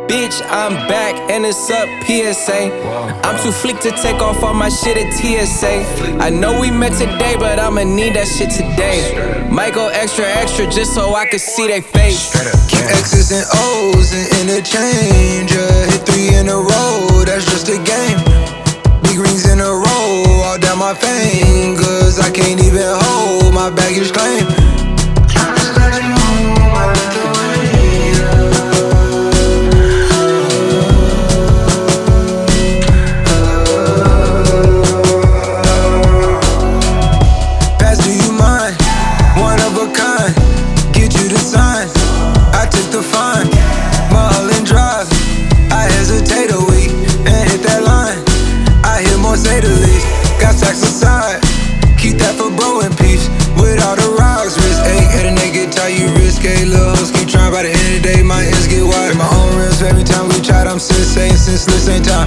Bitch, I'm back and it's up PSA. I'm too flick to take off all my shit at TSA. I know we met today, but I'ma need that shit today. Might go extra just so I can see they face. Keep X's and O's and interchange. Hit 3 in a row, that's just a game. Big rings in a row, all down my fingers. I can't even hold my baggage claim. Say the least, got stacks aside. Keep that for bro in peace. With all the rocks, wrist 8, hit a nigga, tell you risque. Lil' hoes keep trying, by the end of the day, my ends get wide. My own rims, every time we tried, I'm sensei, senseless, ain't time.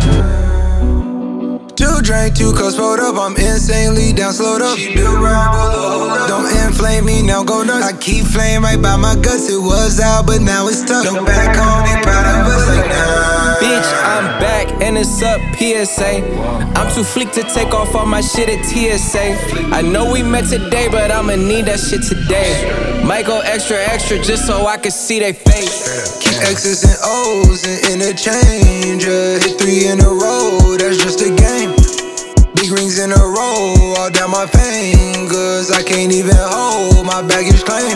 2 drink, 2 cups rolled up, I'm insanely down, slowed up. Don't inflame me, now go nuts. I keep flame right by my guts, it was out, but now it's tough. Don't back home, be proud of us like nah. Bitch, I'm back and it's up PSA. I'm too flick to take off all my shit at TSA. I know we met today, but I'ma need that shit today. Might go extra just so I can see they face. Keep X's and O's and interchange. Hit 3 in a row, that's just a game. Big rings in a row, all down my fingers. I can't even hold my baggage claim.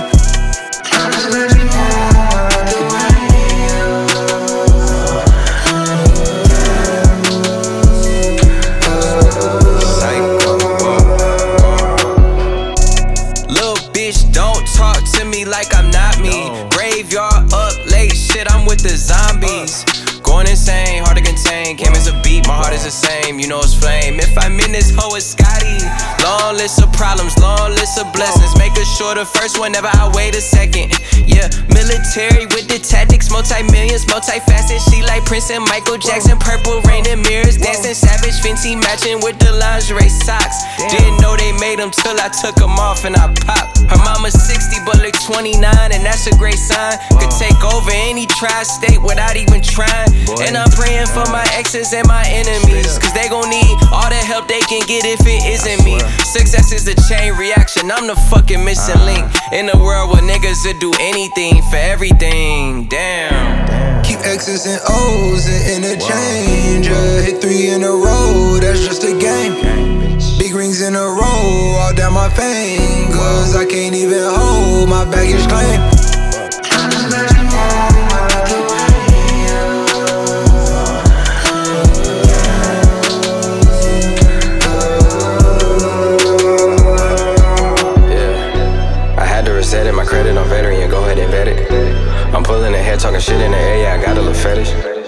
Like I'm not me. Graveyard up late, shit, I'm with the zombies. Going insane, hard to contain. Came as a beat, my heart is the same. You know it's flame. If I'm in this hoe, it's Scotty. Long list of problems, long list of blessings. Making sure the first one, never I wait a second. Yeah, military with the tactics, multi-millions, multifaceted. She like Prince and Michael Jackson. Purple rain and mirrors, dancing savage. Fenty matching with the lingerie socks. Didn't know they made them till I took them off and I popped. Her mama's 60 but look 29, and that's a great sign. Could take over any tri-state without even trying. And I'm praying for my exes and my enemies, cause they gon' need all the help they can get if it isn't me. Success is the chain reaction, I'm the fucking missing link. In a world where niggas would do anything for everything, damn. Keep X's and O's and interchange. Hit 3 in a row, that's just a game. Big rings in a row, all down my fingers. I can't even hold my baggage claim. Set it, my credit on veteran, go ahead and vet it. I'm pulling ahead, talking shit in the air, yeah, I got a little fetish.